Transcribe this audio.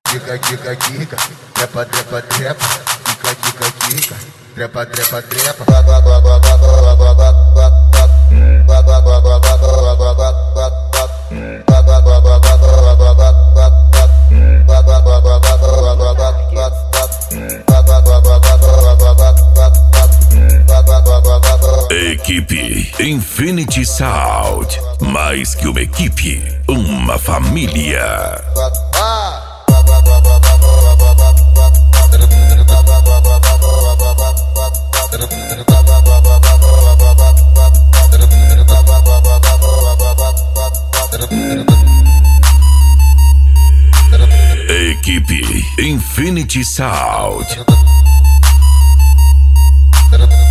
quica, quica, quica, trepa, trepa, trepa, quica, quica, quica, trepa, trepa, trepa. Equipe Infinity Sound, mais que uma equipe, uma família. Equipe Infinity Sound.